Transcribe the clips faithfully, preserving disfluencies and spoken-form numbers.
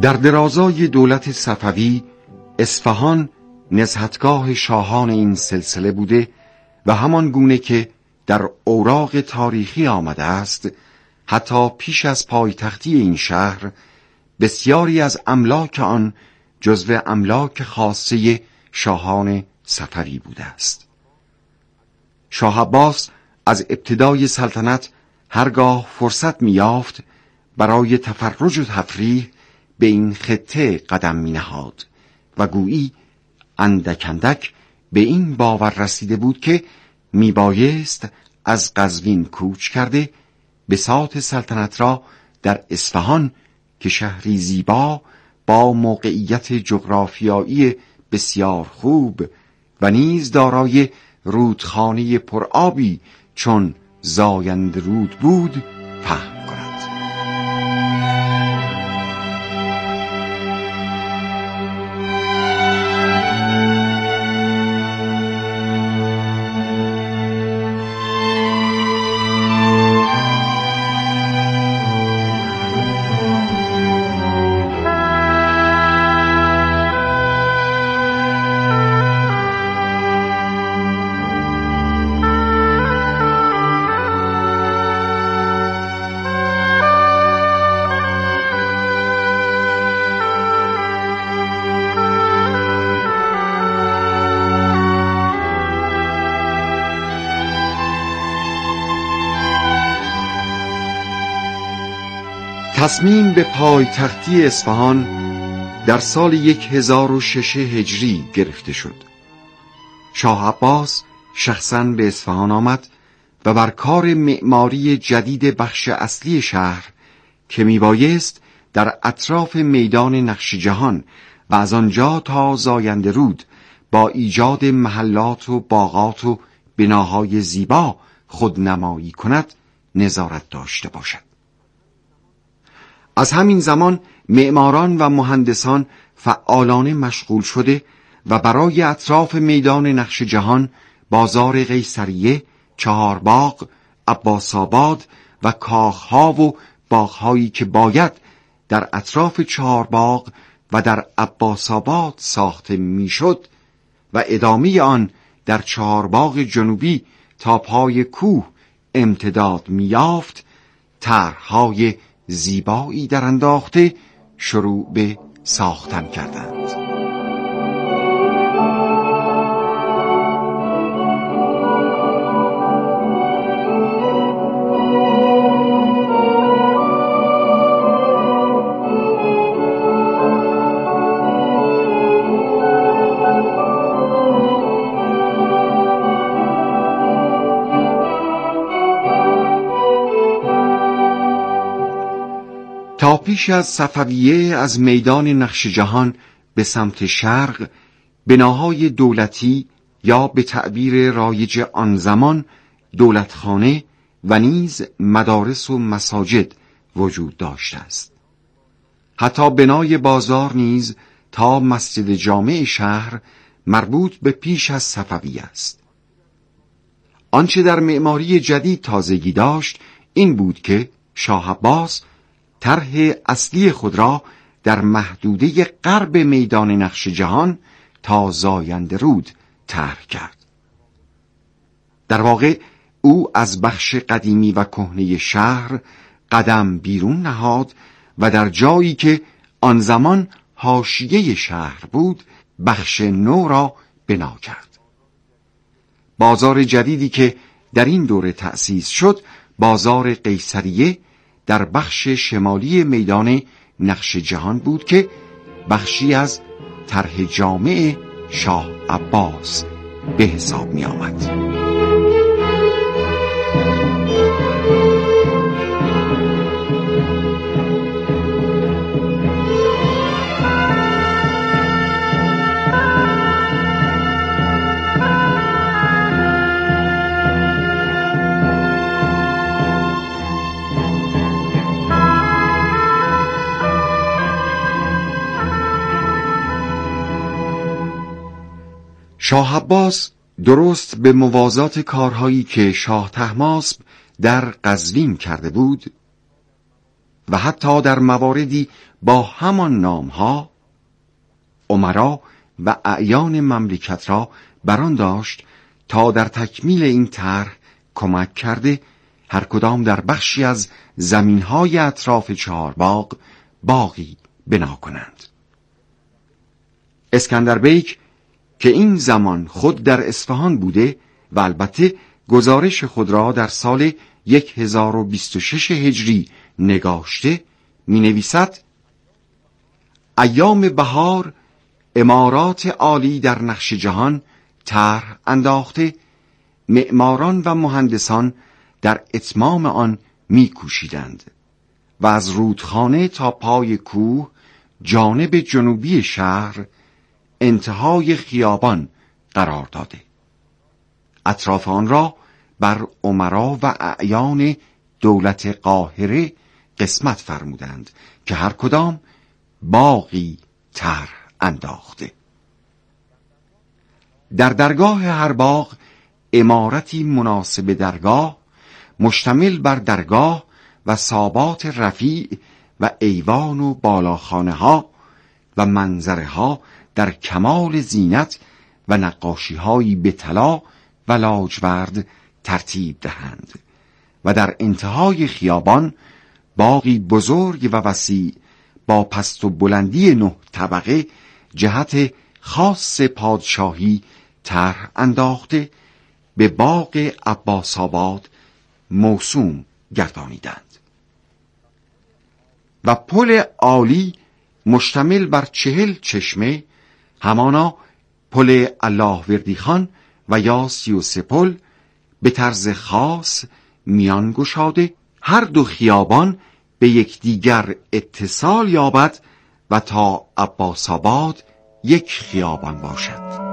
در درازای دولت صفوی اصفهان نزهتگاه شاهان این سلسله بوده و همان گونه که در اوراق تاریخی آمده است، حتی پیش از پایتختی این شهر بسیاری از املاک آن جزو املاک خاصه شاهان صفوی بوده است. شاه عباس از ابتدای سلطنت هرگاه فرصت می‌یافت برای تفرج و تفریح به این خطه قدم می‌نهاد و گویی اندک اندک به این باور رسیده بود که میبایست از قزوین کوچ کرده بساط سلطنت را در اصفهان که شهری زیبا با موقعیت جغرافیایی بسیار خوب و نیز دارای رودخانه پرآبی چون زایندرود بود فهم کند. تصمیم به پایتختی اصفهان در سال هزار و شش هجری گرفته شد. شاه عباس شخصاً به اصفهان آمد و بر کار معماری جدید بخش اصلی شهر که میبایست در اطراف میدان نقش جهان و از آنجا تا زایندرود با ایجاد محلات و باغات و بناهای زیبا خودنمایی کند نظارت داشته باشد. از همین زمان معماران و مهندسان فعالانه مشغول شده و برای اطراف میدان نقش جهان بازار قیصریه، چهارباغ، عباس‌آباد و کاخها و باغهایی که باید در اطراف چهارباغ و در عباس‌آباد ساخته میشد و ادامه آن در چهارباغ جنوبی تا پای کوه امتداد می‌یافت، طرح‌های زیبایی در انداخته شروع به ساختن کردند. تا پیش از صفویه از میدان نقش جهان به سمت شرق بناهای دولتی یا به تعبیر رایج آن زمان دولتخانه و نیز مدارس و مساجد وجود داشته است. حتی بنای بازار نیز تا مسجد جامع شهر مربوط به پیش از صفویه است. آنچه در معماری جدید تازگی داشت این بود که شاه عباس طرح اصلی خود را در محدوده غرب میدان نقش جهان تا زایندرود طرح کرد. در واقع او از بخش قدیمی و کهنه شهر قدم بیرون نهاد و در جایی که آن زمان حاشیه شهر بود بخش نو را بنا کرد. بازار جدیدی که در این دوره تأسیس شد بازار قیصریه در بخش شمالی میدان نقش جهان بود که بخشی از طرح جامع شاه عباس به حساب می آمد. شاه عباس درست به موازات کارهایی که شاه طهماسب در قزوین کرده بود و حتی در مواردی با همان نامها امرا و اعیان مملکت را بران داشت تا در تکمیل این طرح کمک کرده هر کدام در بخشی از زمینهای اطراف چهارباغ باغی بنا کنند. اسکندر بیک که این زمان خود در اصفهان بوده و البته گزارش خود را در سال هزار و بیست و شش هجری نگاشته می نویسد: ایام بهار عمارات عالی در نقش جهان طرح انداخته، معماران و مهندسان در اتمام آن می کوشیدند و از رودخانه تا پای کوه جانب جنوبی شهر انتهای خیابان قرار داده. اطراف آن را بر امرا و اعیان دولت قاهره قسمت فرمودند که هر کدام باغی طرح انداخته. در درگاه هر باغ عمارتی مناسب درگاه مشتمل بر درگاه و سابات رفیع و ایوان و بالاخانه ها و منظره ها در کمال زینت و نقاشی هایی به طلا و لاجورد ترتیب دهند و در انتهای خیابان باغی بزرگ و وسیع با پست و بلندی نه طبقه جهت خاص پادشاهی طرح انداخته به باغ عباس‌آباد موسوم گردانیدند و پل عالی مشتمل بر چهل چشمه، همانا پل الله وردی خان و یا سی و سه پل، به طرز خاص میان گشاده هر دو خیابان به یکدیگر اتصال یابد و تا عباس‌آباد یک خیابان باشد.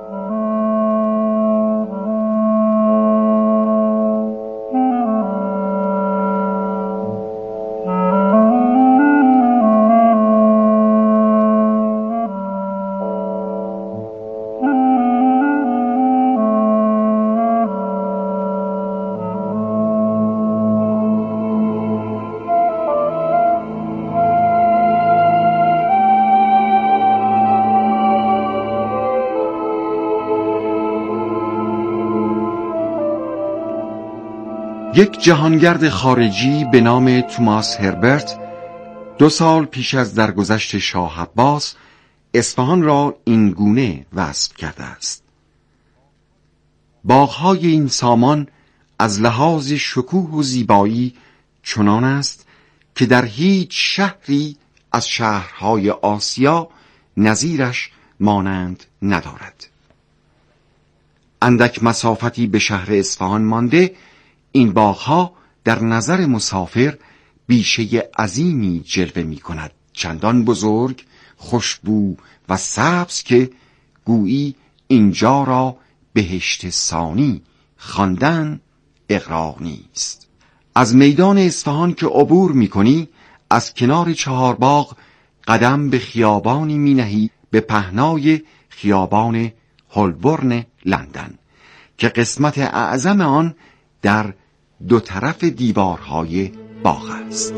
یک جهانگرد خارجی به نام توماس هربرت دو سال پیش از درگذشت شاه عباس اصفهان را این گونه وصف کرده است: باغ‌های این سامان از لحاظ شکوه و زیبایی چنان است که در هیچ شهری از شهرهای آسیا نظیرش مانند ندارد. اندک مسافتی به شهر اصفهان مانده این باغ‌ها در نظر مسافر بیشه عظیمی جلوه می کند، چندان بزرگ، خوشبو و سبز که گویی اینجا را بهشت ثانی خواندن اغراق نیست. از میدان اصفهان که عبور می کنی از کنار چهار باغ قدم به خیابانی می نهی به پهنای خیابان هولبورن لندن که قسمت اعظم آن در دو طرف دیوارهای باغ است.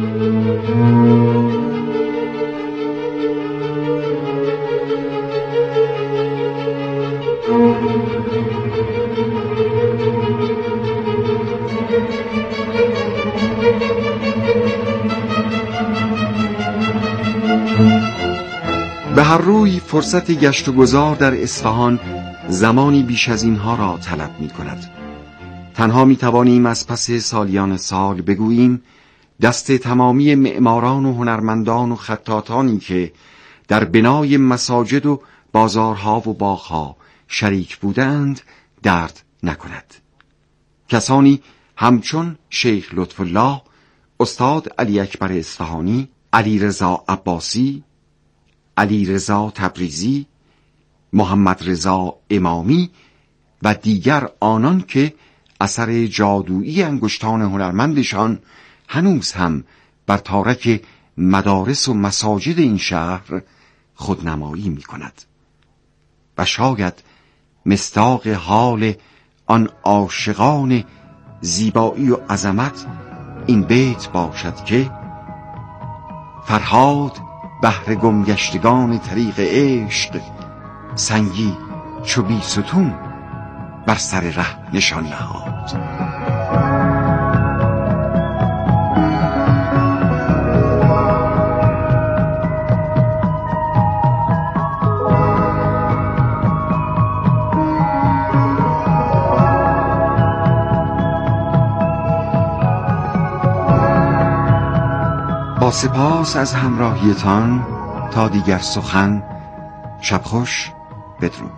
به هر روی فرصت گشت و گذار در اصفهان زمانی بیش از اینها را طلب می کند. تنها می توانیم از پس سالیان سال بگوییم دست تمامی معماران و هنرمندان و خطاطانی که در بنای مساجد و بازارها و باغها شریک بودند درد نکند. کسانی همچون شیخ لطف الله، استاد علی اکبر اصفهانی، علی رضا عباسی، علی رضا تبریزی، محمد رضا امامی و دیگر آنان که اثر جادویی انگشتان هنرمندشان هنوز هم بر تارک مدارس و مساجد این شهر خودنمایی می کند و شاید مصداق حال آن عاشقان زیبایی و عظمت این بیت باشد که فرهاد بهر گمگشتگان طریق عشق، سنگی چو بی ستون بر سر ره نشان نهاد. با سپاس از همراهیتان، تا دیگر سخن. شب خوش، بدرود.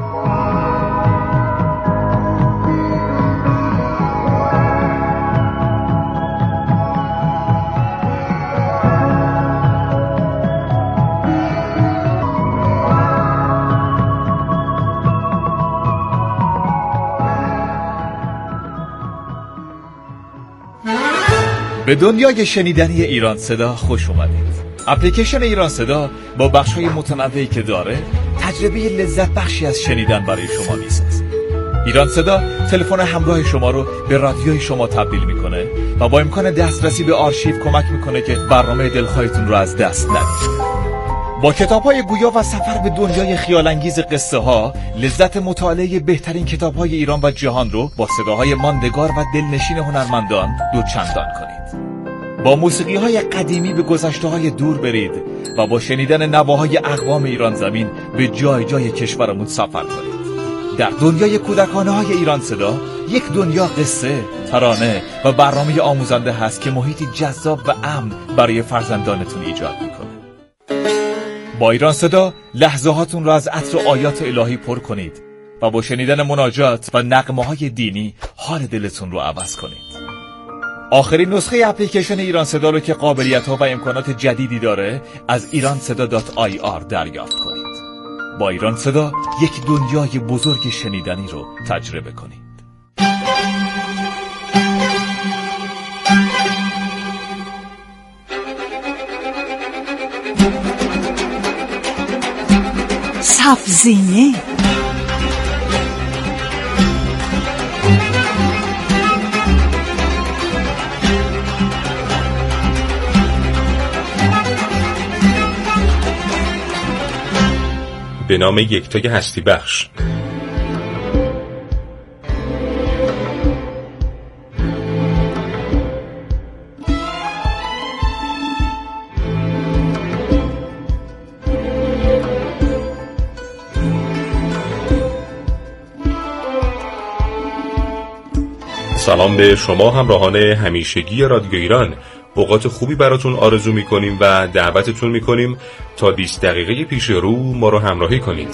به دنیای شنیدنی ایران صدا خوش اومدید. اپلیکیشن ایران صدا با بخش‌های متنوعی که داره، تجربه لذت بخشی از شنیدن برای شما میسازه. ایران صدا تلفن همراه شما رو به رادیوی شما تبدیل میکنه و با امکان دسترسی به آرشیو کمک میکنه که برنامه دلخواهتون رو از دست ندید. با کتاب‌های گویا و سفر به دنیای خیال‌انگیز قصه ها، لذت مطالعه بهترین کتاب‌های ایران و جهان رو با صداهای ماندگار و دلنشین هنرمندان دوچندان کنید. با موسیقی‌های قدیمی به گذشته‌های دور برید و با شنیدن نواهای اقوام ایران زمین به جای جای کشورمون سفر کنید. در دنیای کودکانه‌های ایران صدا، یک دنیا قصه، ترانه و برنامه آموزنده هست که محیطی جذاب و امن برای فرزندانتون ایجاد می‌کنه. با ایران صدا لحظه هاتون را از عطر آیات الهی پر کنید و با شنیدن مناجات و نغمه‌های دینی حال دلتون رو عوض کنید. آخرین نسخه اپلیکیشن ایران صدا رو که قابلیت‌ها و امکانات جدیدی داره، از ایران صدا دات آی آر دریافت کنید. با ایران صدا یک دنیای بزرگ شنیدنی رو تجربه کنید. سبزینه به نام یکتای هستی بخش. سلام به شما همراهان همیشگی رادیو ایران. اوقات خوبی براتون آرزو میکنیم و دعوتتون میکنیم تا بیست دقیقه پیش رو ما رو همراهی کنید.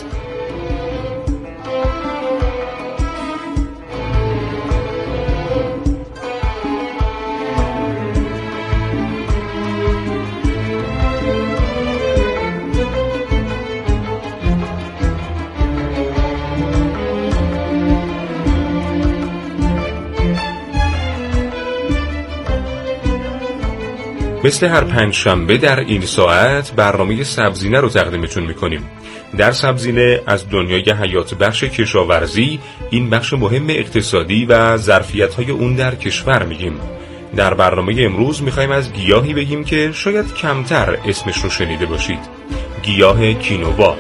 مثل هر پنج شنبه در این ساعت برنامه سبزینه رو تقدیمتون میکنیم. در سبزینه از دنیای حیات بخش کشاورزی، این بخش مهم اقتصادی و ظرفیت‌های اون در کشور میگیم. در برنامه امروز میخوایم از گیاهی بگیم که شاید کمتر اسمش رو شنیده باشید. گیاه کینوا.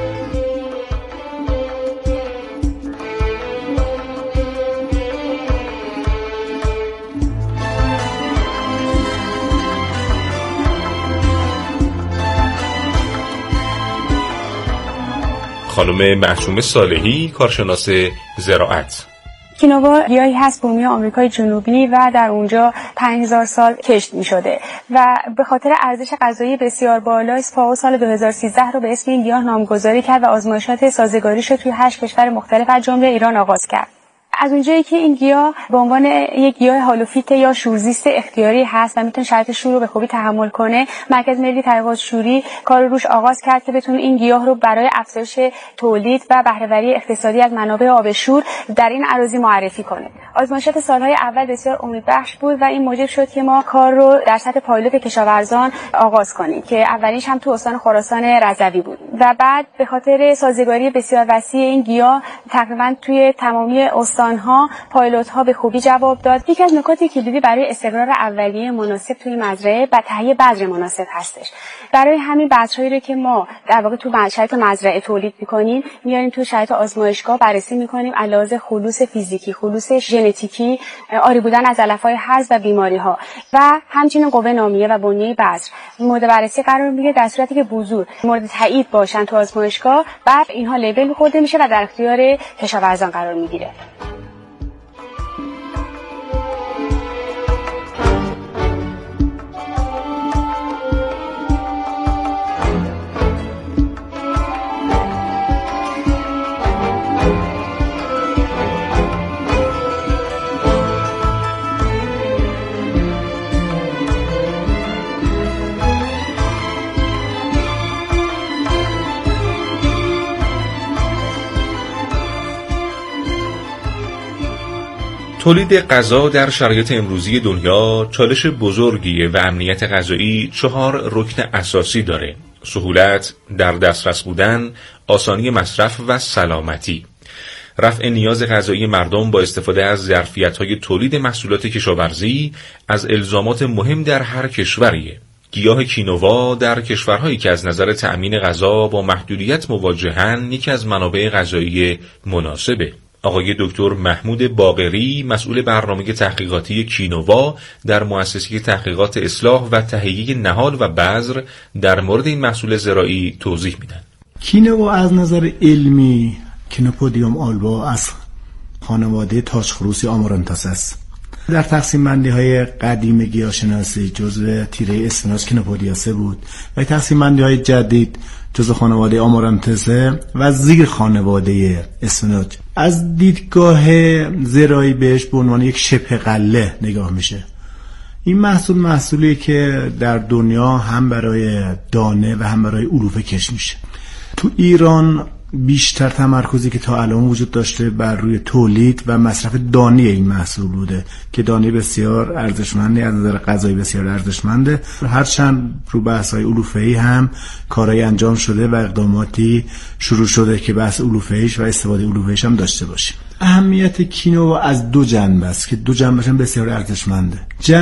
خانم معصومه صالحی، کارشناس زراعت. کینوا گیاهی هست بومی آمریکای جنوبی و در اونجا پنج هزار سال کشت می شده و به خاطر ارزش غذایی بسیار بالای فاو سال دو هزار و سیزده رو به اسم این گیاه نامگذاری کرد و آزمایشات سازگاریش رو توی هشت کشور مختلف از جمله ایران آغاز کرد. از اونجایی که این گیاه به عنوان یک گیاه هالوفیت یا شورزیست اختیاری هست و میتونه شرایط شور رو به خوبی تحمل کنه، مرکز ملی تحقیقات شوری کار روش آغاز کرد که بتونه این گیاه رو برای افزایش تولید و بهره‌وری اقتصادی از منابع آب شور در این اراضی معرفی کنه. آزمایشات سالهای اول بسیار امیدبخش بود و این موجب شد که ما کار رو در سطح پایلوت کشاورزان آغاز کنیم که اولینش هم تو استان خراسان رضوی بود و بعد به خاطر سازگاری بسیار وسیع این گیاه تقریبا توی تمامی استان‌ها پایلوت‌ها به خوبی جواب داد. یکی از نکات کلیدی برای استقرار اولیه مناسب توی مزرعه و تهیه بذر مناسب هستش. برای همین بذرهایی رو که ما در واقع تو شرایط مزرعه تولید می‌کنیم میاریم تو شرایط آزمایشگاه بررسی می‌کنیم علاوه خلوص فیزیکی، خلوص ژنتیکی، آری بودن از علف‌های هرز و بیماری‌ها و همچنین قوه نامیه و بنیه بذر مورد بررسی قرار میگیره. در صورتی که بذور مورد تایید باشن تو آزمایشگاه بعد اینها لیبل می‌خورده میشه و در اختیار کشاورزان قرار میگیره. تولید غذا در شرایط امروزی دنیا چالش بزرگیه و امنیت غذایی چهار رکن اساسی داره: سهولت، در دسترس بودن، آسانی مصرف و سلامتی. رفع نیاز غذایی مردم با استفاده از ظرفیت‌های تولید محصولات کشاورزی از الزامات مهم در هر کشوریه. گیاه کینوا در کشورهایی که از نظر تأمین غذا با محدودیت مواجهن یکی از منابع غذایی مناسبه. آقای دکتر محمود باقری مسئول برنامه تحقیقاتی کینوا در مؤسسه تحقیقات اصلاح و تهیه نهال و بذر در مورد این محصول زراعی توضیح میدن. کینوا از نظر علمی کینوپودیوم آلبا از خانواده تاجخروسی آمارانتاس است. در تقسیم بندی های قدیم گیاهشناسی جزو تیره اسفناج کینوپودیاسه بود و تقسیم بندی های جدید جزو خانواده آمارانتسه و زیر خانواده اسفناج. از دیدگاه زراعی بهش به عنوان یک شبه غله نگاه میشه. این محصول محصولی که در دنیا هم برای دانه و هم برای علوفه کش میشه. تو ایران بیشتر تمرکزی که تا الان وجود داشته بر روی تولید و مصرف دانه این محصول بوده که دانه بسیار ارزشمنده، از نظر غذایی بسیار ارزشمنده. هرچند رو بحث‌های علوفه‌ای هم کارهای انجام شده و اقداماتی شروع شده که بحث علوفه‌ایش و استفاده علوفه‌ایش هم داشته باشیم. اهمیت کینوا از دو جنبه است که دو جنبه‌ش هم بسیار ارزشمنده: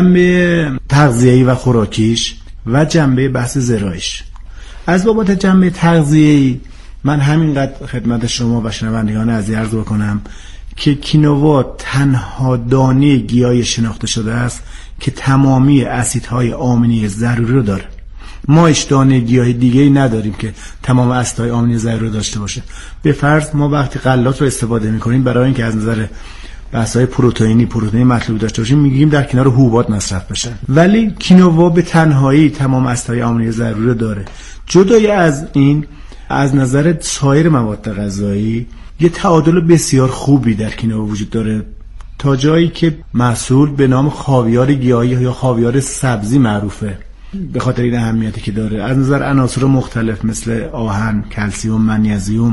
جنبه تغذیه‌ای و خوراکیش و جنبه بحث زراعیش. از بابت جنبه تغذیه‌ای من همینقدر خدمت شما و شنوندگان عزیز عرض بکنم که کینوا تنها دانه گیاهی شناخته شده است که تمامی اسیدهای آمینی ضروری رو داره. ما هیچ دانه گیاهی دیگه‌ای نداریم که تمام اسیدهای آمینی ضروری رو داشته باشه. به فرض ما وقتی غلات رو استفاده می‌کنیم برای اینکه از نظر بحث‌های پروتئینی پروتئین مطلوب داشته باشیم میگیم در کنار حبوبات مصرف بشه، ولی کینوا به تنهایی تمام اسیدهای آمینی ضروری رو داره. جدای از این از نظر سایر مواد غذایی یه تعادل بسیار خوبی در کینوا وجود داره، تا جایی که محصول به نام خاویار گیاهی یا خاویار سبزی معروفه به خاطر این اهمیتی که داره. از نظر عناصر مختلف مثل آهن، کلسیم، منیزیم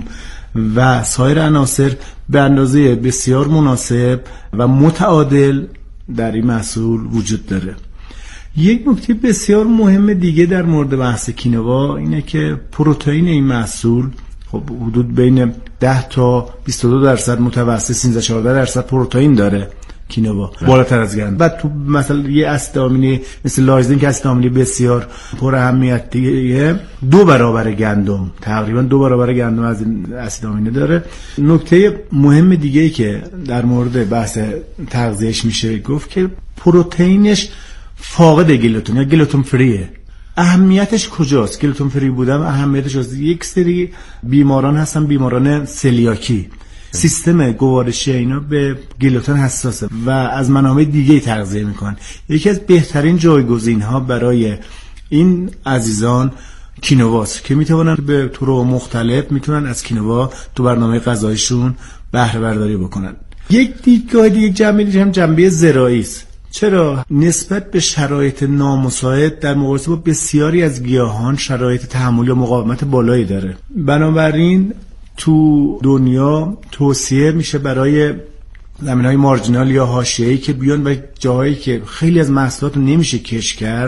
و سایر عناصر به اندازه بسیار مناسب و متعادل در این محصول وجود داره. یک نکته بسیار مهم دیگه در مورد بحث کینوا اینه که پروتئین این محصول خب حدود بین ده تا بیست و دو درصد متوسط سیزده تا چهارده درصد پروتئین داره کینوا، بالاتر از گند. و تو مثلا یه اسید آمینی مثل لایزین که اسید آمینی بسیار پر اهمیتیه، دو برابر گندم، تقریبا دو برابر گندم از این اسید آمینی داره. نکته مهم دیگه ای که در مورد بحث تغذیهش میشه گفت که پروتئینش فاقد گلوتون یا گلوتون فریه. اهمیتش کجاست؟ گلوتون فری بودن اهمیتش از یک سری بیماران هستن، بیماران سلیاکی، سیستم گوارشی اینا به گلوتن حساسه و از منابع دیگه تغذیه میکنن. یکی از بهترین جایگزین ها برای این عزیزان کینواست که میتونن به طرق مختلف میتونن از کینوا تو برنامه غذایشون بهره برداری بکنن. یک دیدگاه دیگه جنبه دیگه هم جنبه زراعی است. چرا؟ نسبت به شرایط نامساعد در مقایسه با بسیاری از گیاهان شرایط تحمل یا مقاومت بالایی داره. بنابراین تو دنیا توصیه میشه برای زمینهای مارجینال یا حاشیه‌ای که بیان و جاهایی که خیلی از محصولات رو نمیشه کش کرد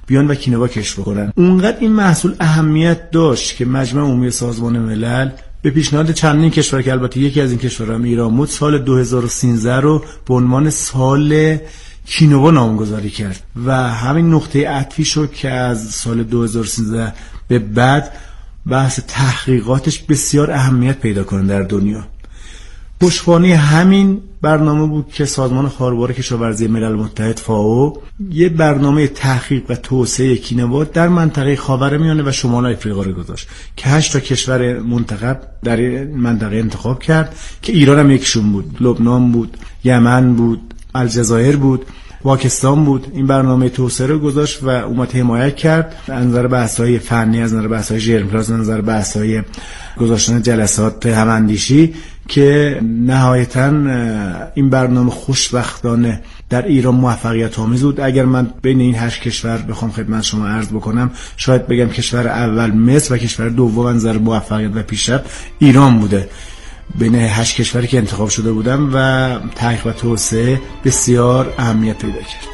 بیان و کینوا کشت بکنن. اونقدر این محصول اهمیت داشت که مجمع عمومی سازمان ملل به پیشنهاد چندین کشور که البته یکی از این کشورها هم ایران بود، سال دو هزار و سیزده رو به عنوان سال کینوا نامگذاری کرد و همین نقطه عطفی شد که از سال دو هزار و سیزده به بعد بحث تحقیقاتش بسیار اهمیت پیدا کنه در دنیا. پشتوانه همین برنامه بود که سازمان خاربار کشاورزی ملل متحد فاو یه برنامه تحقیق و توسعه کینوا در منطقه خاورمیانه و شمال آفریقا رو گذاشت که هشت تا کشور منتخب در این منطقه انتخاب کرد که ایران هم یکشون بود، لبنان بود، یمن بود، الجزایر بود، پاکستان بود. این برنامه توسعه رو گذاشت و اومد حمایت کرد از نظر بحث‌های فنی، از نظر بحث‌های ژرم‌پلاز، از نظر بحث‌های گذاشتن جلسات هماندیشی که نهایتاً این برنامه خوشبختانه در ایران موفقیت آمیز بود. اگر من بین این هشت کشور بخوام خدمت شما عرض بکنم، شاید بگم کشور اول مصر و کشور دوم از نظر موفقیت و پیشرفت ایران بوده بین هشت کشوری که انتخاب شده بودم و تحقیق و توسعه بسیار اهمیت پیدا کرد.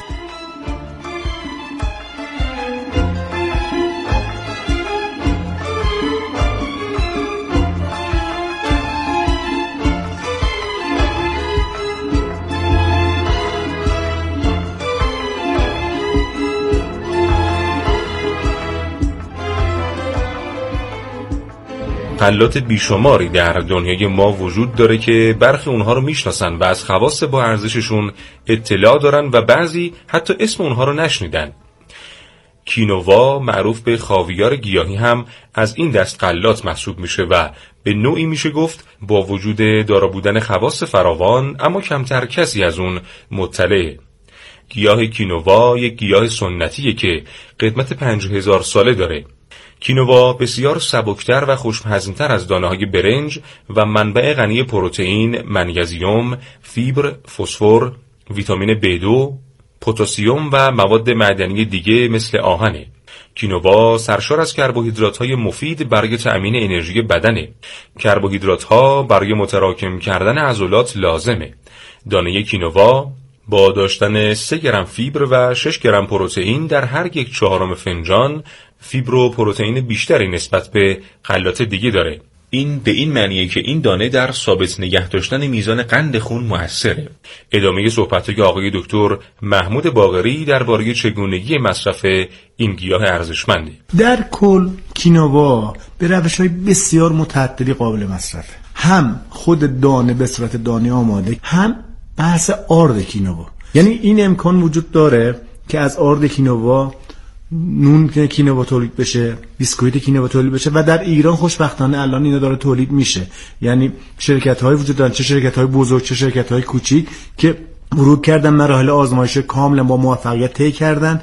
غلات بیشماری در دنیای ما وجود داره که برخی اونها رو میشناسن و از خواص با ارزششون اطلاع دارن و بعضی حتی اسم اونها رو نشنیدن. کینوا معروف به خاویار گیاهی هم از این دست غلات محسوب میشه و به نوعی میشه گفت با وجود دارا بودن خواص فراوان اما کمتر کسی از اون مطلعه. گیاه کینوا یک گیاه سنتیه که قدمت پنج هزار ساله داره. کینوا بسیار سبکتر و خوشمزه‌تر از دانه‌های برنج و منبع غنی پروتئین، منیزیم، فیبر، فسفر، ویتامین بی دو، پتاسیم و مواد معدنی دیگه مثل آهنه. کینوا سرشار از کربوهیدرات‌های مفید برای تأمین انرژی بدنه. کربوهیدرات‌ها برای متراکم کردن عضلات لازمه. دانه کینوا با داشتن سه گرم فیبر و شش گرم پروتئین در هر یک چهارم فنجان فیبر و پروتئین بیشتری نسبت به غلات دیگه داره. این به این معنیه که این دانه در ثابت نگه داشتن میزان قند خون موثره. ادامه صحبت‌های آقای دکتر محمود باقری درباره چگونگی مصرف این گیاه ارزشمنده. در کل کینوا به روش‌های بسیار متعددی قابل مصرفه. هم خود دانه به صورت دانه آماده، هم بحث آرد کینوا. یعنی این امکان وجود داره که از آرد کینوا نون کینوا تولید بشه، بیسکویت کینوا تولید بشه و در ایران خوشبختانه الان اینا داره تولید میشه. یعنی شرکت‌های وجود دارن، چه شرکت‌های بزرگ چه شرکت‌های کوچیک که ورود کردن، مراحل آزمایش کاملا با موفقیت طی کردن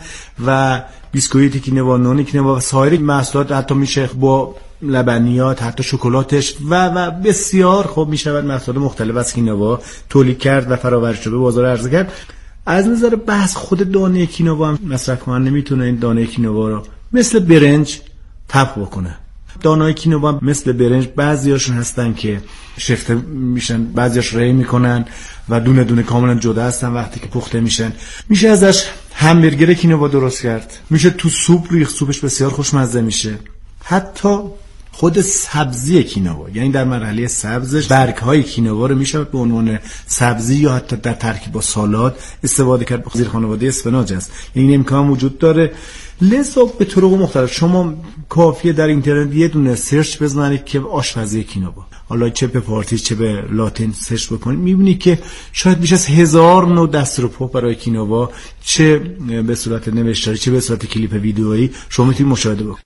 و بیسکویت کینوا، نون کینوا و سایر محصولات حتی میشه با لبنیات، حتی شکلاتش و و بسیار خوب میشود محصولات مختلف از کینوا تولید کرد و فرآوری شده به بازار عرضه کرد. از نظر بحث خود دانه کینوا هم مصرف کننده میتونه این دانه کینوا رو مثل برنج طبخ بکنه. دانه‌های کینوا مثل برنج بعضیاشون هستن که شفته میشن، بعضیاش ری میکنن و دونه دونه کاملا جدا هستن. وقتی که پخته میشن میشه ازش همبرگر کینوا درست کرد، میشه تو سوپ ریخت، سوپش بسیار خوشمزه میشه. حتی خود سبزی کینوا، یعنی در مرحله سبزش برگ‌های کینوا رو میشه به عنوان سبزی یا حتی در ترکیب با سالاد استفاده کرد. زیر خانواده اسفناج است، این امکان وجود داره. لذا به طرق مختلف شما کافیه در اینترنت یه دونه سرچ بزنید که آشپزی کینوا، حالا چه به پارسی چه به لاتین سرچ بکنید، میبینید که شاید بیش از هزار نوع دستورالعمل برای کینوا، چه به صورت نوشتاری چه به صورت کلیپ ویدئویی شما میتونید مشاهده بکنید.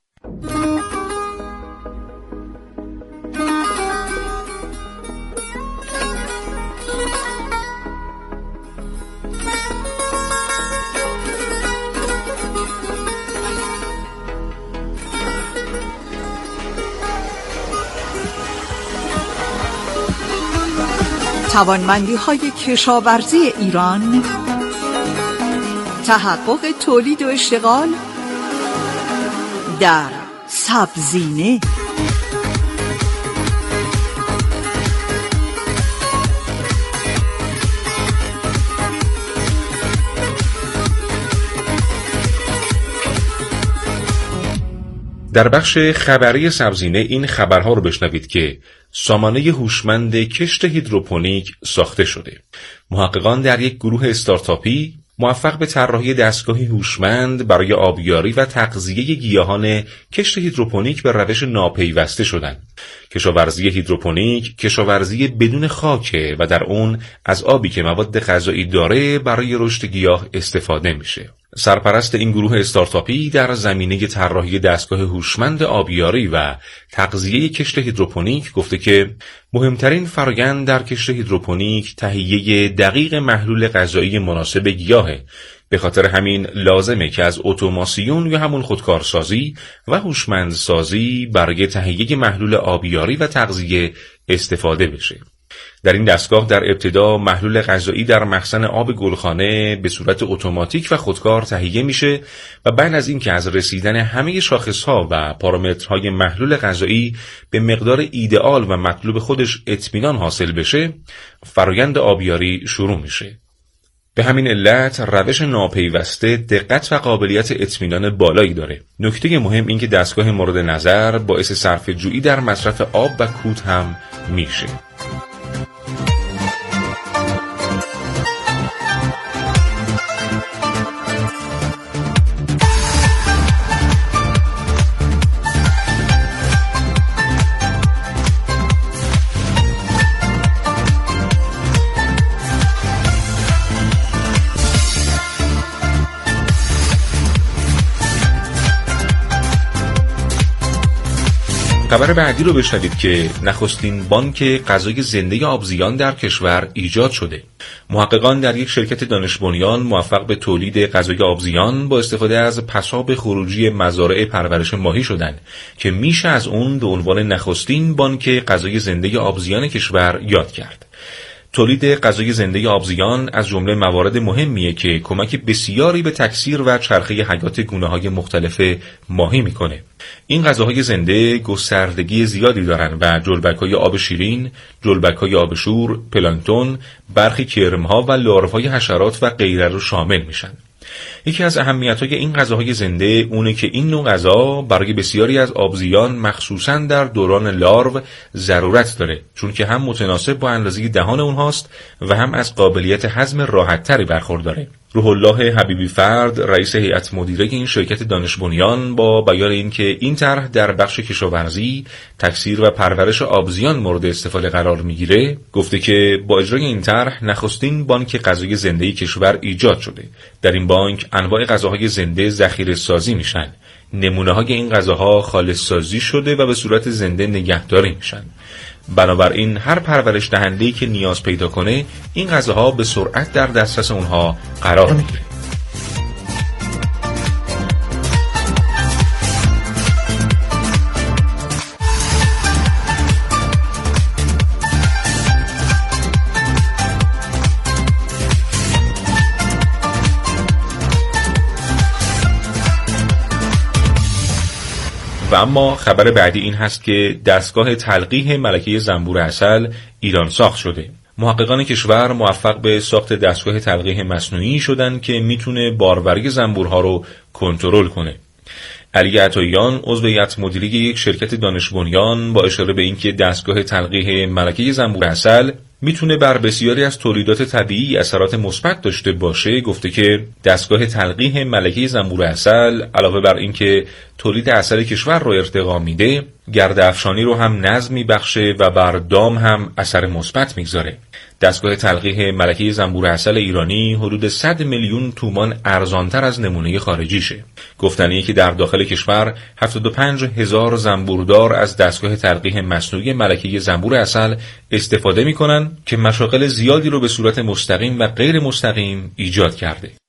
توانمندی‌های کشاورزی ایران، تحقق تولید و اشتغال در سبزینه. در بخش خبری سبزینه این خبرها رو بشنوید که سامانه هوشمند کشت هیدروپونیک ساخته شده. محققان در یک گروه استارتاپی موفق به طراحی دستگاهی هوشمند برای آبیاری و تغذیه گیاهان کشت هیدروپونیک به روش ناپیوسته شدند. کشاورزی هیدروپونیک کشاورزی بدون خاکه و در اون از آبی که مواد غذایی داره برای رشد گیاه استفاده میشه. سرپرست این گروه استارتاپی در زمینه طراحی دستگاه هوشمند آبیاری و تغذیه کشت هیدروپونیک گفته که مهمترین فرآیند در کشت هیدروپونیک تهیه دقیق محلول غذایی مناسب گیاهه. به خاطر همین لازمه که از اتوماسیون یا همون خودکارسازی و هوشمندسازی برای تهیه محلول آبیاری و تغذیه استفاده بشه. در این دستگاه در ابتدا محلول غذایی در مخزن آب گلخانه به صورت اتوماتیک و خودکار تهیه میشه و بعد از اینکه از رسیدن همه شاخصها و پارامترهای محلول غذایی به مقدار ایدئال و مطلوب خودش اطمینان حاصل بشه، فرآیند آبیاری شروع میشه. به همین علت روش ناپیوسته دقت و قابلیت اطمینان بالایی داره. نکته مهم این که دستگاه مورد نظر باعث صرفه جویی در مصرف آب و کود هم میشه. خبر بعدی رو بشنوید که نخستین بانک غذای زنده آبزیان در کشور ایجاد شده. محققان در یک شرکت دانش بنیان موفق به تولید غذای آبزیان با استفاده از پساب خروجی مزارع پرورش ماهی شدند که میشه از اون به عنوان نخستین بانک غذای زنده آبزیان کشور یاد کرد. تولید غذای زنده آبزیان از جمله موارد مهمیه که کمک بسیاری به تکثیر و چرخه حیات گونه‌های مختلف ماهی میکنه. این غذاهای زنده گستردگی زیادی دارن و جلبک‌های آب شیرین، جلبک‌های آب شور، پلانکتون، برخی کرم‌ها و لاروهای حشرات و غیره رو شامل میشن. یکی از اهمیت‌های این غذاهای زنده اونه که این نوع غذا برای بسیاری از آبزیان مخصوصاً در دوران لارو ضرورت داره، چون که هم متناسب با اندازه دهان اونهاست و هم از قابلیت هضم راحت‌تری برخورداره. روح الله حبیبی فرد، رئیس هیئت مدیره این شرکت دانش بنیان، با بیان اینکه این طرح در بخش کشاورزی، تکثیر و پرورش آبزیان مورد استفاده قرار میگیره، گفته که با اجرای این طرح نخستین بانک غذای زنده کشور ایجاد شده. در این بانک انواع غذاهای زنده ذخیره سازی میشن. نمونه های این غذاها خالص سازی شده و به صورت زنده نگهداری میشن. بنابراین هر پرورش دهنده‌ای که نیاز پیدا کنه، این غذاها به سرعت در دسترس اونها قرار میگیره. و اما خبر بعدی این هست که دستگاه تلقیح ملکه زنبور عسل ایران ساخت شده. محققان کشور موفق به ساخت دستگاه تلقیح مصنوعی شدن که میتونه باروری زنبورها رو کنترل کنه. علی عطاییان، عضو هیئت مدیره یک شرکت دانش بنیان، با اشاره به اینکه دستگاه تلقیح ملکه زنبور عسل میتونه بر بسیاری از تولیدات طبیعی اثرات مثبت داشته باشه، گفته که دستگاه تلقیح ملکه زنبور عسل علاوه بر اینکه تولید عسل کشور رو ارتقا میده، گرد افشانی رو هم نظم میبخشه و بر دام هم اثر مثبت میگذاره. دستگاه تلقیح ملکه زنبور عسل ایرانی حدود صد میلیون تومان ارزانتر از نمونه خارجیشه. گفتنیه که در داخل کشور هفتاد و پنج هزار زنبوردار از دستگاه تلقیح مصنوعی ملکه زنبور عسل استفاده میکنن که مشاغل زیادی رو به صورت مستقیم و غیر مستقیم ایجاد کرده.